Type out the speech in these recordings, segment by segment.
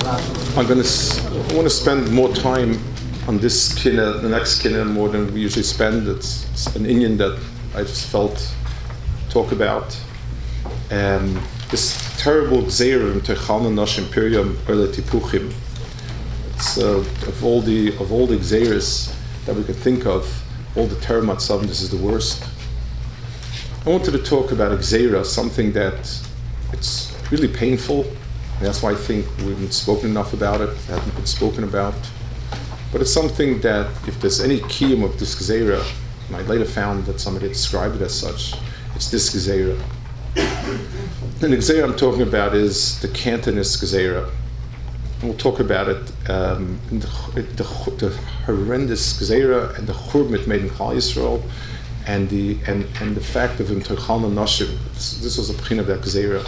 I want to spend more time on this kinna, the next kinna, more than we usually spend. It's an Indian that I just felt talk about. This terrible gzeira in Techana Nash Imperium Erle Tipuchim. It's of all the gzeiras that we could think of, all the terrible matzavim, this is the worst. I wanted to talk about gzeira, something that it's really painful. And that's why I think we haven't spoken enough about it, hasn't been spoken about. But it's something that, if there's any kiyum of this gzeira, and I later found that somebody had described it as such, it's this gzeira. And the gzeira I'm talking about is the Cantonist gzeira. And we'll talk about it, the horrendous gzeira and the churban it made in Klal Yisrael, and the fact of Techana Nashim. This was a p'china of that gzeira.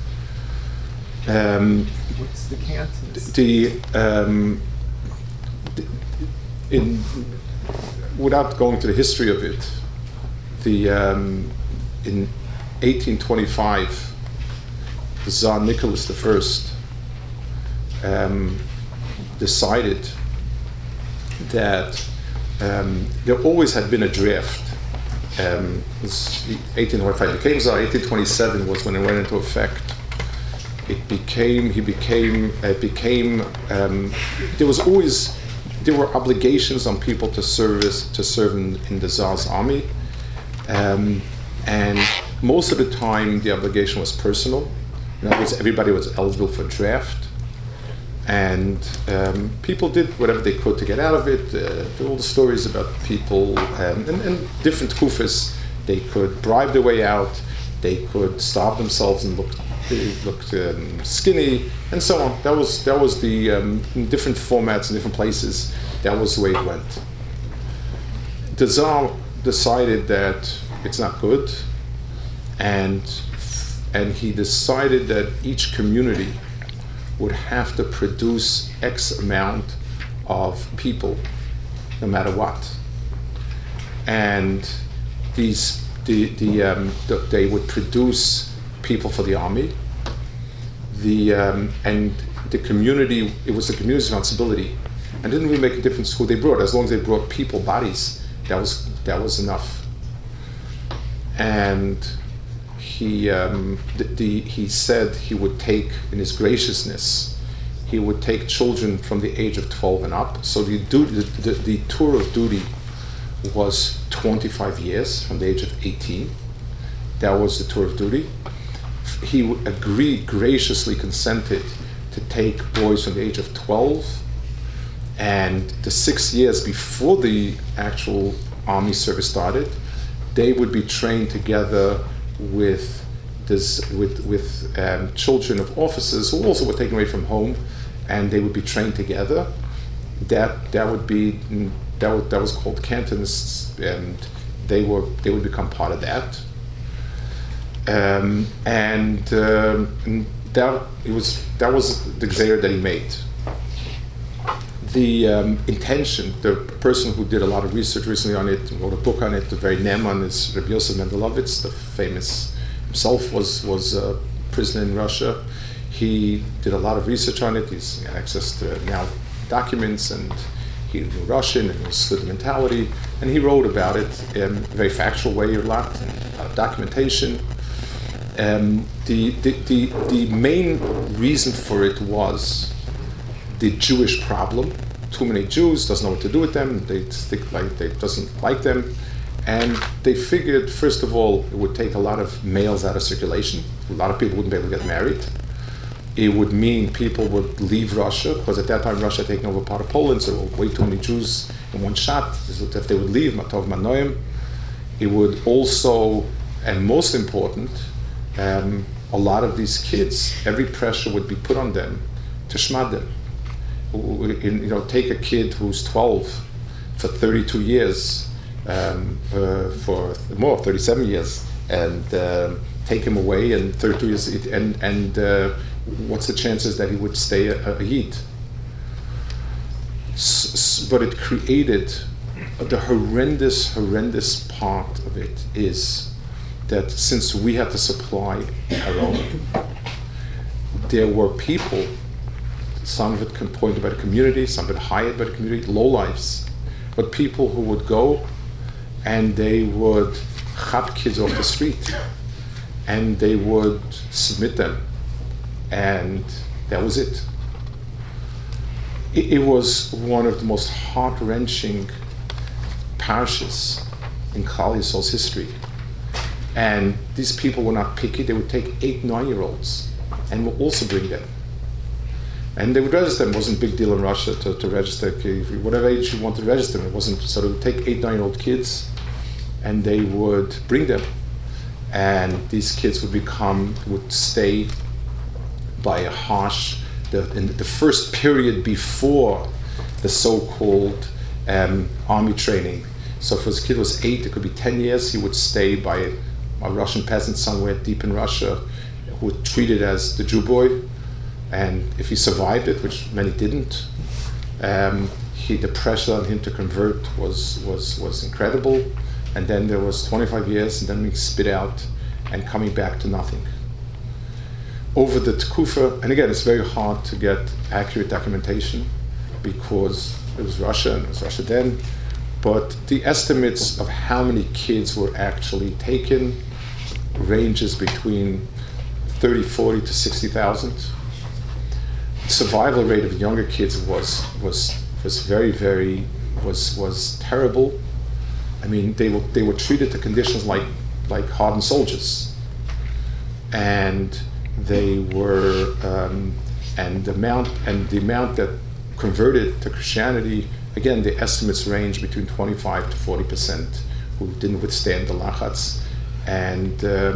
What's the Cantonist? Without going to the history of it, in 1825, the Tsar Nicholas I decided that there always had been a draft. 1825 became Tsar. 1827 was when it went into effect. There were obligations on people to serve in the Tsar's army, and most of the time the obligation was personal. In other words, everybody was eligible for draft, and people did whatever they could to get out of it. There were all the stories about people and different kufas. They could bribe their way out, they could starve themselves and look skinny, and so on. That was the in different formats in different places. That was the way it went. The Tsar decided that it's not good, and he decided that each community would have to produce X amount of people, no matter what, and they would produce people for the army. And the community, it was the community's responsibility, and it didn't really make a difference who they brought, as long as they brought people, bodies. That was enough. And he said he would take, in his graciousness, he would take children from the age of 12 and up. So the tour of duty was 25 years, from the age of 18. That was the tour of duty. He graciously consented to take boys from the age of 12, and the 6 years before the actual army service started, they would be trained together with children of officers who also were taken away from home, and they would be trained together. That was called Cantonists, and they would become part of that. That was the gzeira that he made. The intention, the person who did a lot of research recently on it, wrote a book on it, the very Neman, is Rabbi Yosef Mendelovitz, the famous, himself was a prisoner in Russia. He did a lot of research on it. He's got access to now documents, and he knew Russian and understood the mentality, and he wrote about it in a very factual way, a lot of documentation. The main reason for it was the Jewish problem. Too many Jews, doesn't know what to do with them, they doesn't like them, and they figured, first of all, it would take a lot of males out of circulation. A lot of people wouldn't be able to get married. It would mean people would leave Russia, because at that time Russia had taken over part of Poland, so there were way too many Jews in one shot. If they would leave, Matov Manoim. It would also, and most important, a lot of these kids, every pressure would be put on them to shmad them. Take a kid who's 12 for 32 years, for 37 years, and take him away in 32 years, and what's the chances that he would stay a Yid? But it created, the horrendous part of it is that since we had to supply our own, there were people some of it appointed by the community, some of it hired by the community, lowlifes, but people who would go and they would chop kids off the street and they would submit them, and that was it. It was one of the most heart-wrenching parashas in Klal Yisrael's history. And these people were not picky. They would take 8, 9-year-olds and would also bring them. And they would register them. It wasn't a big deal in Russia to register. Whatever age you wanted to register them, it wasn't. So they would take 8, 9-year-old kids and they would bring them. And these kids would stay by a harsh, in the first period before the so-called army training. So if his kid was 8, it could be 10 years, he would stay by a Russian peasant somewhere deep in Russia who would treat it as the Jew boy. And if he survived it, which many didn't, the pressure on him to convert was incredible. And then there was 25 years, and then being spit out and coming back to nothing. Over the Tkufa, and again, it's very hard to get accurate documentation because it was Russia and it was Russia then, but the estimates of how many kids were actually taken ranges between 30, 40 to 60,000. The survival rate of younger kids was terrible. I mean, they were treated to conditions like hardened soldiers, and they were and the amount that converted to Christianity, again, the estimates range between 25 to 40% who didn't withstand the lachats and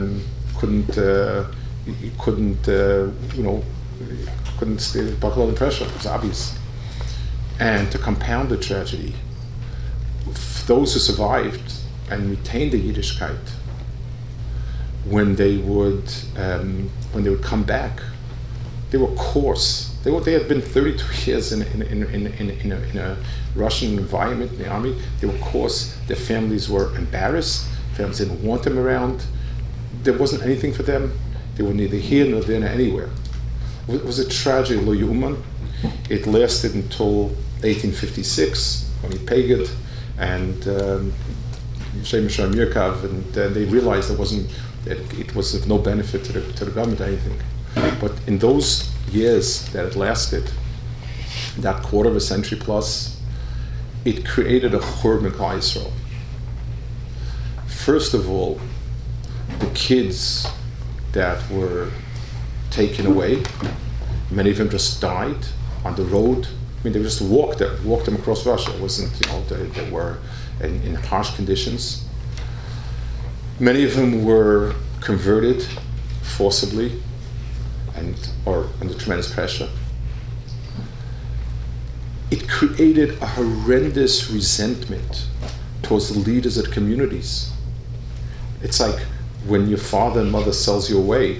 couldn't stay buckle under pressure. It was obvious. And to compound the tragedy, those who survived and retained the Yiddishkeit, when they would come back, they were coarse. They had been 32 years in a Russian environment in the army. They were coarse. Their families were embarrassed. Families didn't want them around. There wasn't anything for them. They were neither here nor there nor anywhere. It was a tragedy, lo yuman. It lasted until 1856 when he paid and Shem Shem Yirkav, and they realized it was of no benefit to the government or anything. But in those years that it lasted, that quarter of a century plus, it created a churban in Klal Yisrael. First of all, the kids that were taken away, many of them just died on the road. I mean, they just walked them across Russia. It wasn't, they were in harsh conditions. Many of them were converted forcibly or under tremendous pressure. It created a horrendous resentment towards the leaders of the communities. It's like when your father and mother sells you away,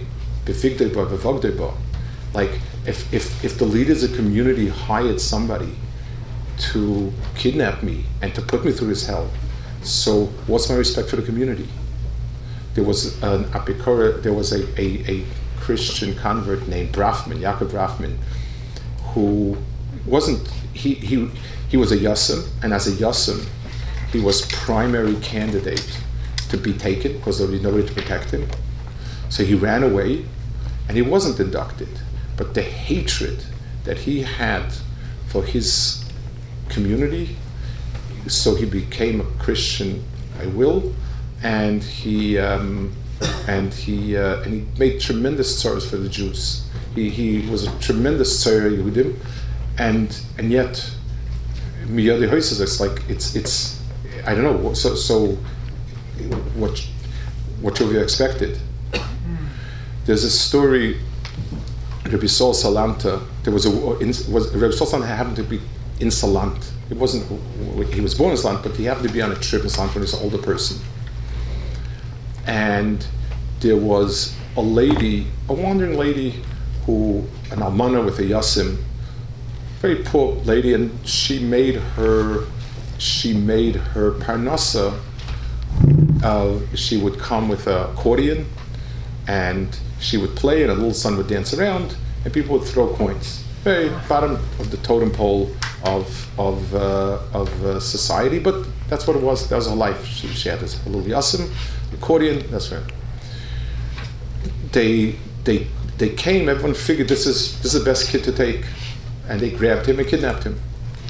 like if the leaders of the community hired somebody to kidnap me and to put me through this hell, so what's my respect for the community? There was an apikora, there was a Christian convert named Brafman, Yaakov Brafman, who wasn't, he was a Yassim, and as a Yassim, he was primary candidate to be taken because there was nobody to protect him. So he ran away, and he wasn't inducted. But the hatred that he had for his community, so he became a Christian, and he made tremendous sorrows for the Jews. He was a tremendous tzara Yehudim, and yet miyadi hoises, it's I don't know. So what should we have expected? There's a story. Rabbi Sol Salanta. Rabbi Sol Salanta happened to be in Salant. He was born in Salant, but he happened to be on a trip in Salant when he was an older person. And there was a wandering lady, an almana with a yasim, very poor lady, and she made her parnasa. She would come with an accordion, and she would play, and a little son would dance around, and people would throw coins. very bottom of the totem pole of society, but that's what it was. That was her life. She had this little yasim, accordion. That's right. They came. Everyone figured this is the best kid to take, and they grabbed him and kidnapped him.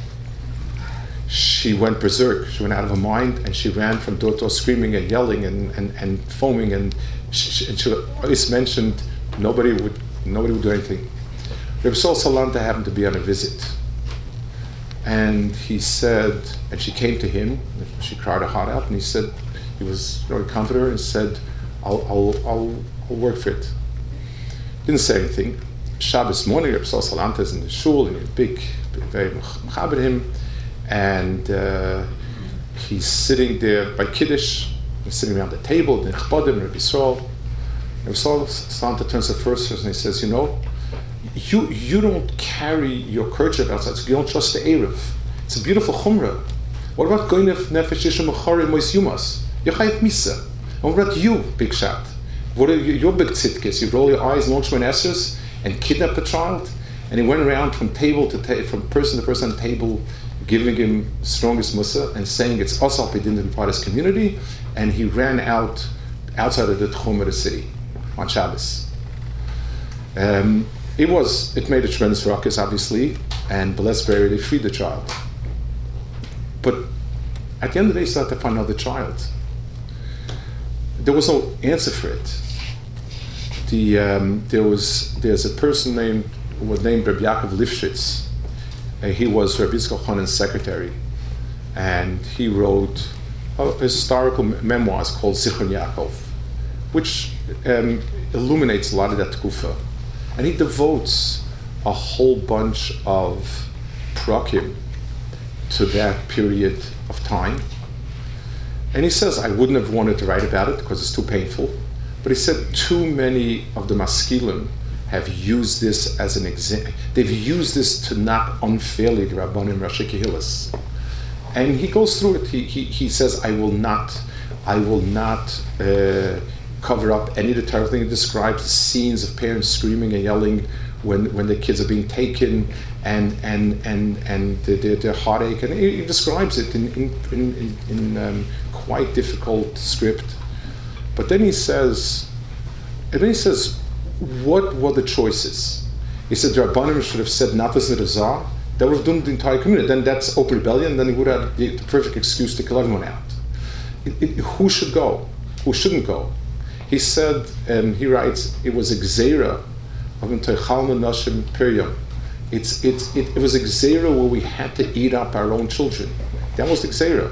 She went berserk. She went out of her mind, and she ran from door to door, screaming and yelling and foaming. And she always mentioned nobody would do anything. Reb Sol Salanta happened to be on a visit, and he said, and she came to him. She cried her heart out, and he said, he was very comforted her and said, "I'll work for it." Didn't say anything. Shabbos morning, Reb Sol Salanta is in the shul, and he's very mechaber him, and he's sitting there by Kiddush. He's sitting around the table, the Nechbadim, Reb Yisrael. Reb Sol Salanta turns to the first person and he says, you don't carry your kerchief outside, so you don't trust the Erev. It's a beautiful chumrah. What about goynef nefesh yishem mecharim mois yumas? You're chayav misa. And what about you, big shot? What are your big tzidkes? You roll your eyes, launch my essers, and kidnap a child? And he went around from table to from person to person on the table, giving him the strongest musa and saying it's asal pidin in part of his community, and he ran outside of the tchum of the city on Shabbos. It made a tremendous ruckus, obviously, and Belesbury, they freed the child. But at the end of the day, he started to find another child. There was no answer for it. There's a person named Rabbi Yaakov Lifshitz. He was Rabbi Yitzchak Hanan's secretary, and he wrote historical memoirs called Zichron Yaakov, which illuminates a lot of that tkufa. And he devotes a whole bunch of prakim to that period of time. And he says, I wouldn't have wanted to write about it because it's too painful. But he said too many of the maskilim have used this as an example. They've used this to knock unfairly the Rabbanim Rashi Kehillas. And he goes through it. He says, I will not cover up any of the terrible things. He describes the scenes of parents screaming and yelling when the kids are being taken and their heartache. And he describes it in quite difficult script. But then he says, what were the choices? He said the Rabbanim should have said not as a Zah. That would have doomed the entire community. Then that's open rebellion. Then he would have the perfect excuse to kill everyone out. Who should go? Who shouldn't go? He said, and he writes, it was a gzeira of Teichal Nashim Piryam. It was a gzeira where we had to eat up our own children. That was the gzeira.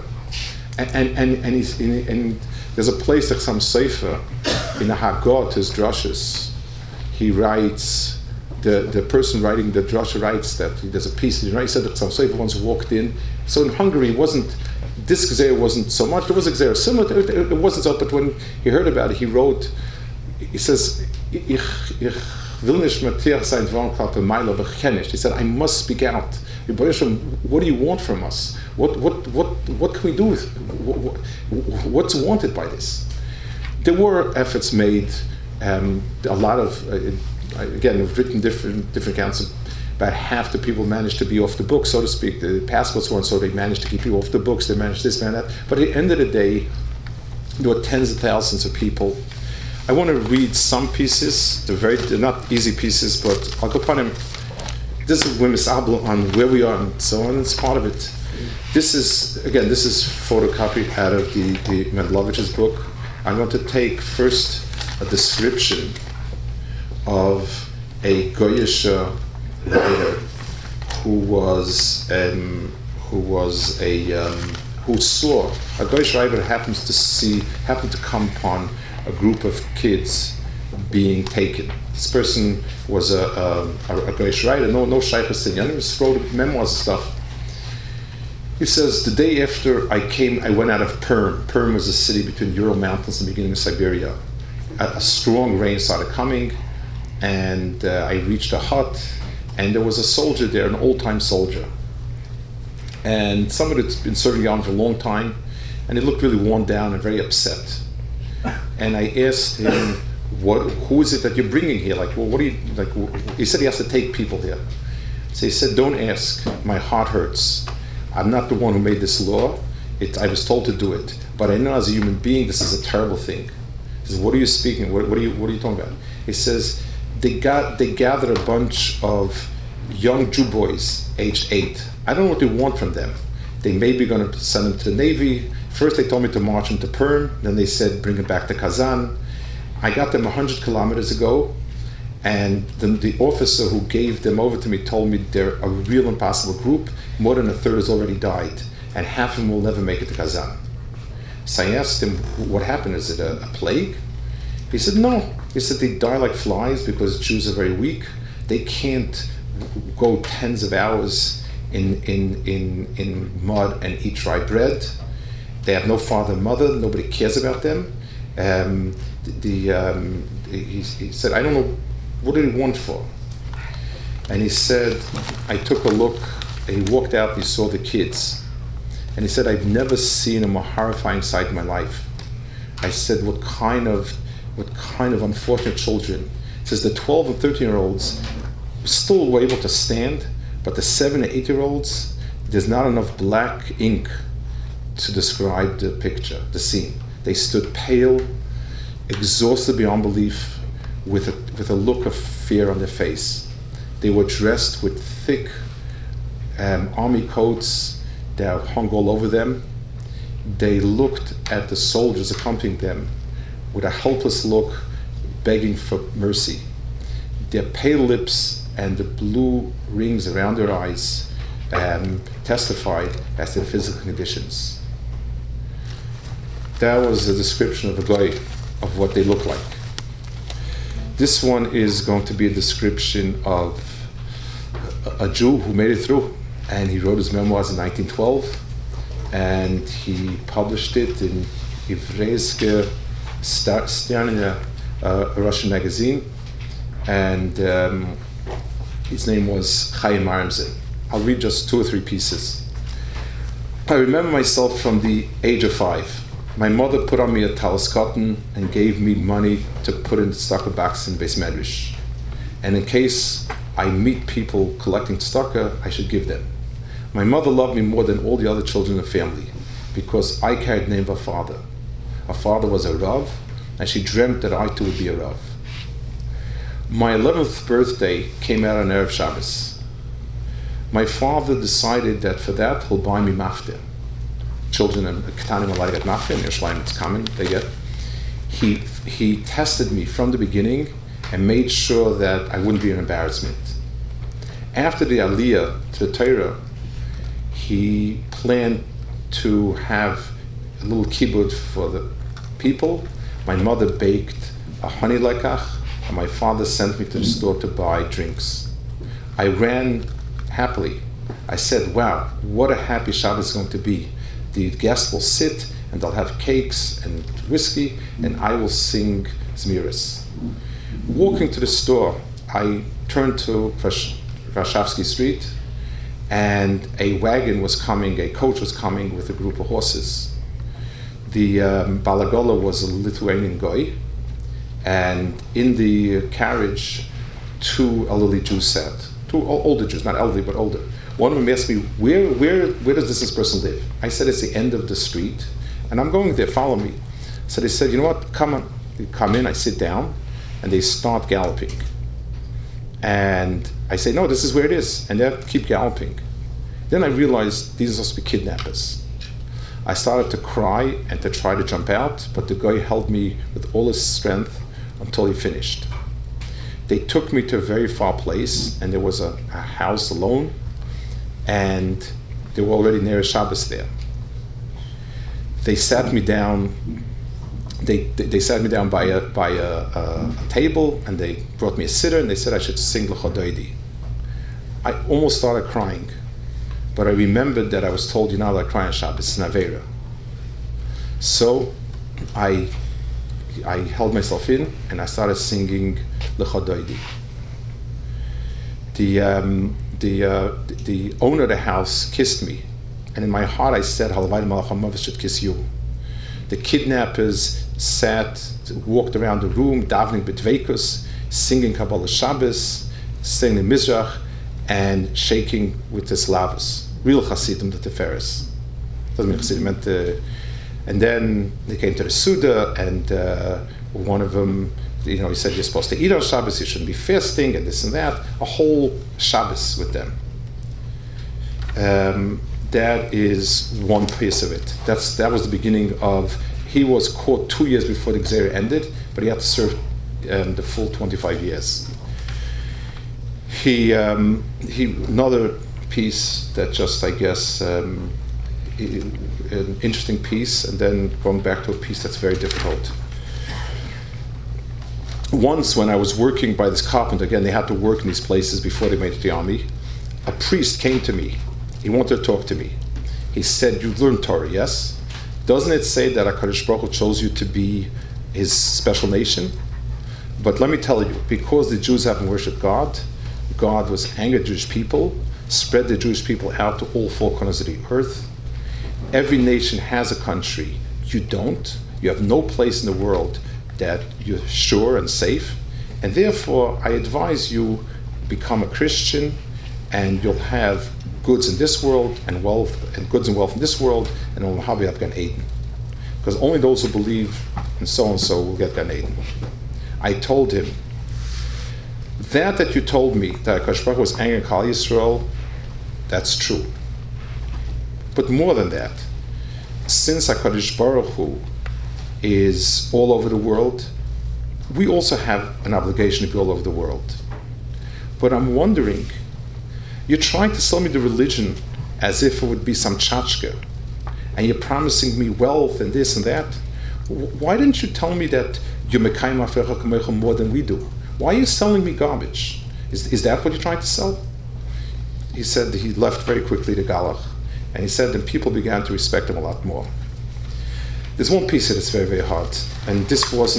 And there's a place like some Sefer in the Haggadah, his drushes. He writes, the person writing the drasha writes that there's a piece. He said that some Sefer once walked in. So in Hungary, this gzeira wasn't so much. There was a gzeira similar to it. It wasn't so, but when he heard about it, he wrote. He says, "Ich will nicht mit dir sein Wornkörper Meiler bekennisch." He said, "I must speak out. What do you want from us? What can we do with? What's wanted by this?" There were efforts made. A lot of again, we've written different accounts. About half the people managed to be off the books, so to speak. The passports weren't, so they managed to keep you off the books. They managed this and that. But at the end of the day, there were tens of thousands of people. I want to read some pieces. They're not easy pieces, but I'll go upon them. This is Wimis Abel on where we are and so on. It's part of it. This is photocopied out of the Mendlovich's book. I'm going to take first a description of a Goyish writer who saw a Goyish writer happened to come upon a group of kids being taken. This person was a Goyish writer, no shaykhus in Yanim, just wrote memoirs and stuff. He says, the day after I went out of Perm. Perm was a city between Ural Mountains and the beginning of Siberia. A strong rain started coming, and I reached a hut, and there was a soldier there, an old-time soldier. And somebody that's been serving on for a long time, and he looked really worn down and very upset. And I asked him, who is it that you're bringing here? Like, well, what do you, like, he said he has to take people here. So he said, don't ask, my heart hurts. I'm not the one who made this law. I was told to do it. But I know as a human being, this is a terrible thing. He says, what are you speaking? What are you talking about? He says, they gathered a bunch of young Jew boys, aged 8. I don't know what they want from them. They may be going to send them to the Navy. First they told me to march them to Perm. Then they said, bring them back to Kazan. I got them 100 kilometers ago. And the officer who gave them over to me told me they're a real impossible group. More than a third has already died. And half of them will never make it to Kazan. So I asked him, what happened? Is it a plague? He said, no. He said they die like flies because Jews are very weak. They can't go tens of hours in mud and eat dry bread. They have no father and mother. Nobody cares about them. He said, I don't know, what did he want for? And he said, I took a look, and he walked out and he saw the kids. And he said, I've never seen a more horrifying sight in my life. I said, what kind of unfortunate children? He says, the 12 and 13-year-olds still were able to stand, but the 7 and 8-year-olds, there's not enough black ink to describe the picture, the scene. They stood pale, exhausted beyond belief, with a look of fear on their face. They were dressed with thick army coats that hung all over them. They looked at the soldiers accompanying them with a helpless look, begging for mercy. Their pale lips and the blue rings around their eyes testified as to their physical conditions. That was a description of a guy, of what they look like. This one is going to be a description of a Jew who made it through, and he wrote his memoirs in 1912, and he published it in Ivreiske Stern, a Russian magazine, and his name was Chaim Aramzin. I'll read just 2 or 3 pieces. I remember myself from the age of 5. My mother put on me a talis cotton and gave me money to put in the tzedakah box in Beis Medrash. And in case I meet people collecting tzedakah, I should give them. My mother loved me more than all the other children in the family because I carried the name of her father. Her father was a Rav, and she dreamt that I too would be a Rav. My 11th birthday came out on Erev Shabbos. My father decided that for that he'll buy me mafte. Children in Ketanim are allowed to get mafte, in Yerushalayim it's common, they get. He tested me from the beginning and made sure that I wouldn't be an embarrassment. After the Aliyah to the Torah, he planned to have a little kibbutz for the people. My mother baked a honey lekach, and my father sent me to the store to buy drinks. I ran happily. I said, wow, what a happy Shabbos is going to be. The guests will sit and they'll have cakes and whiskey, and I will sing Zmiris. Walking to the store, I turned to Warshawski Street, and a wagon was coming, a coach was coming with a group of horses. The Balagola was a Lithuanian guy, and in the carriage, 2 elderly Jews sat. 2 older Jews, not elderly, but older. One of them asked me, where does this person live? I said, it's the end of the street, and I'm going there, follow me. So they said, you know what, come on. They come in, I sit down, and they start galloping. And I say, no, this is where it is, and they keep galloping. Then I realized these are supposed to be kidnappers. I started to cry and to try to jump out, but the guy held me with all his strength until he finished. They took me to a very far place, and there was a house alone, and they were already near Shabbos there. They sat me down. They sat me down by a table, and they brought me a sitter, and they said I should sing L'cha Doidi. I almost started crying, but I remembered that I was told you're not allowed to cry on Shabbos, it's an Aveira. So I held myself in, and I started singing L'cha Doidi. The owner of the house kissed me, and in my heart I said, Halavai Malach HaMavet should kiss you. The kidnappers walked around the room, davening b'dveikus, singing Kabbalah Shabbos, singing Mizrach, and shaking with the Slavs, real Hasidim, the Tiferes. Doesn't mean Hasidim, meant and then they came to the Suda, and one of them, he said you're supposed to eat on Shabbos, you shouldn't be fasting, and this and that. A whole Shabbos with them. That is one piece of it. That was the beginning of. He was caught 2 years before the Gzeira ended, but he had to serve the full 25 years. He another piece that just, I guess, an interesting piece, and then going back to a piece that's very difficult. Once when I was working by this carpenter, again, they had to work in these places before they made it to the army, a priest came to me. He wanted to talk to me. He said, "You learned Torah, yes? Doesn't it say that HaKadosh Baruch Hu chose you to be his special nation? But let me tell you, because the Jews haven't worshipped God, God was angry at Jewish people, spread the Jewish people out to all four corners of the earth. Every nation has a country. You don't. You have no place in the world that you're sure and safe. And therefore, I advise you become a Christian, and you'll have goods in this world and wealth, and goods and wealth in this world, and on Mahabiyat Gan Eden. Because only those who believe in so-and-so will get Gan Eden." I told him, that you told me that HaKadosh Baruch Hu was angry at Klal Yisrael, that's true. But more than that, since HaKadosh Baruch Hu is all over the world, we also have an obligation to be all over the world. But I'm wondering, you're trying to sell me the religion as if it would be some tchotchke, and you're promising me wealth and this and that. Why didn't you tell me that you're mekayim afrecha kamecha more than we do? Why are you selling me garbage? Is that what you're trying to sell? He said he left very quickly to Galach, and he said that people began to respect him a lot more. There's one piece that is very, very hard, and this was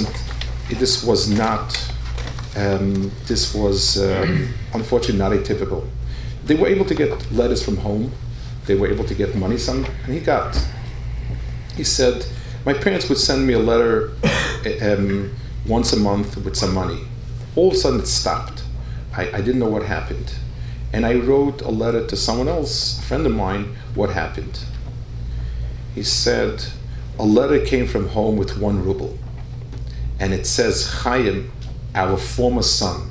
unfortunately not atypical. They were able to get letters from home. They were able to get money, and he said, my parents would send me a letter once a month with some money. All of a sudden it stopped. I didn't know what happened. And I wrote a letter to someone else, a friend of mine, what happened. He said, a letter came from home with 1 ruble. And it says, Chaim, our former son.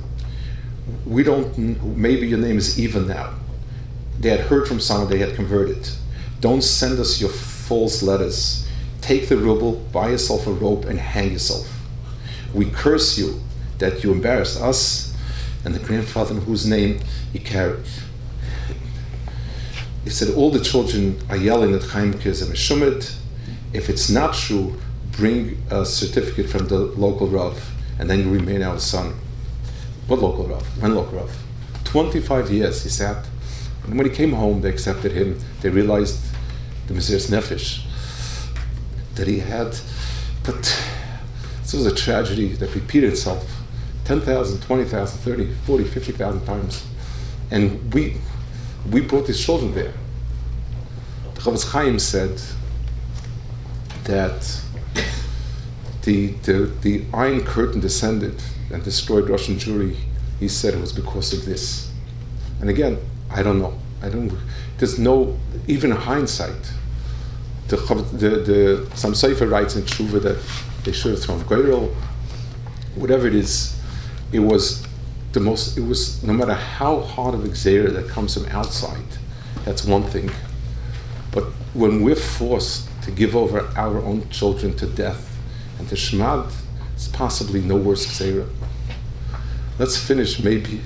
Maybe your name is Eva now. They had heard from someone, they had converted. Don't send us your false letters. Take the ruble, buy yourself a rope, and hang yourself. We curse you that you embarrassed us and the grandfather whose name he carried. He said, all the children are yelling that Chaim is a Meshumid. If it's not true, bring a certificate from the local Rav, and then you remain our son. What local Rav? When local Rav? 25 years he sat. And when he came home, they accepted him. They realized the Mesiras Nefesh that he had. But this was a tragedy that repeated itself 10,000, 20,000, 30, 40, 50,000 times. And we brought these children there. The Chavetz Chaim said that the Iron Curtain descended and destroyed Russian Jewry. He said it was because of this. And again, I don't know. There's no, even in hindsight, some Sefer writes in Tshuva that they should have thrown Goyrel. Whatever it is, it was no matter how hard of a Gzeira that comes from outside, that's one thing. But when we're forced to give over our own children to death and to Shmad, it's possibly no worse Gzeira. Let's finish maybe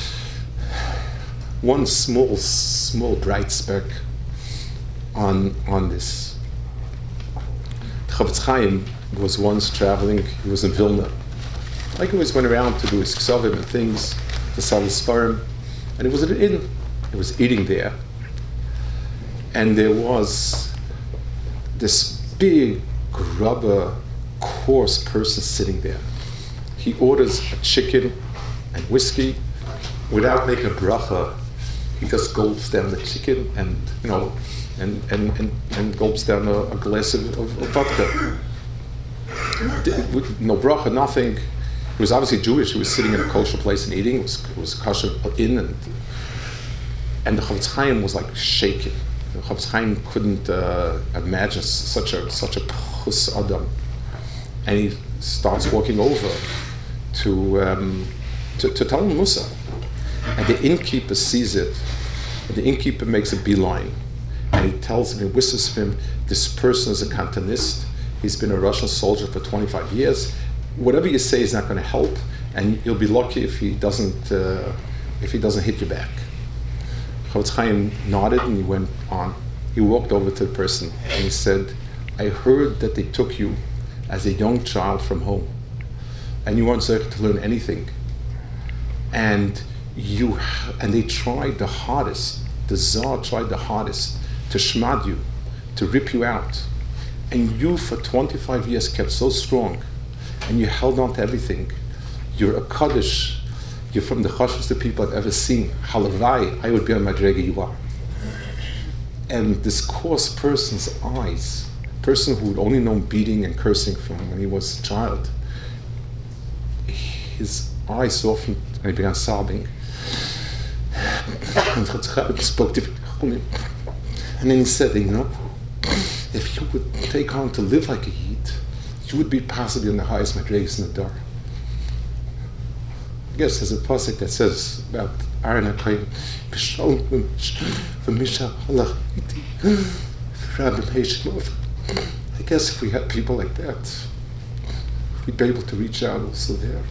one small bright speck on this. Chavetz Chaim was once traveling. He was in Vilna. Like he always went around to do his ksavim and things, to sell his farm, and it was at an inn. He was eating there, and there was this big, grubber, coarse person sitting there. He orders a chicken and whiskey without making a bracha. He just gulps down the chicken and gulps down a glass of vodka. No bracha, nothing. He was obviously Jewish. He was sitting in a kosher place and eating. It was a kosher inn, And the Chofetz Chaim was like shaking. The Chofetz Chaim couldn't imagine such a pchus adam. And he starts walking over to tell him Musa. And the innkeeper sees it. And the innkeeper makes a beeline. And he tells him, he whispers to him, this person is a Cantonist. He's been a Russian soldier for 25 years. Whatever you say is not going to help, and you'll be lucky if he doesn't hit you back. Chofetz Chaim nodded and he went on. He walked over to the person and he said, I heard that they took you as a young child from home, and you weren't able to learn anything. And they tried the hardest. The Tsar tried the hardest to shmad you, to rip you out. And you, for 25 years, kept so strong, and you held on to everything. You're a Kaddish. You're from the chashuvste people I've ever seen. Halavai, I would be on Madrega you are. And this coarse person's eyes, person who had only known beating and cursing from when he was a child, his eyes softened and he began sobbing. And spoke to him. And then he said, if you would take on to live like a Yid, you would be possibly on the highest Madregas in the Dar. I guess there's a pasuk that says about Aaron HaKohen, I guess if we had people like that, we'd be able to reach out also there.